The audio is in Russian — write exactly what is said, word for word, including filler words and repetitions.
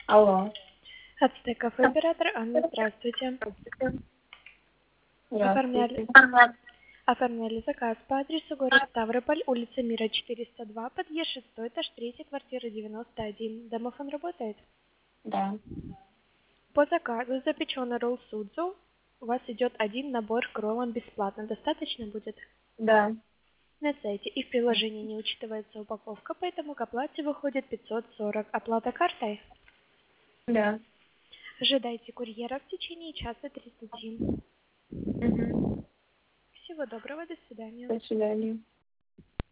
Алло. Ацтеков оператор Анна, здравствуйте. Оформляли, Здравствуйте. оформляли заказ по адресу город Ставрополь, улица Мира, четыреста два, подъезд шесть, этаж три, квартира девяносто один. Домофон работает? Да. По заказу запеченный ролл судзу. У вас идет один набор к роллам бесплатно. Достаточно будет? Да. На сайте и в приложении не учитывается упаковка, поэтому к оплате выходит пятьсот сорок. Оплата картой? Да. Ожидайте курьера в течение часа тридцати. Угу. Всего доброго, до свидания. До свидания.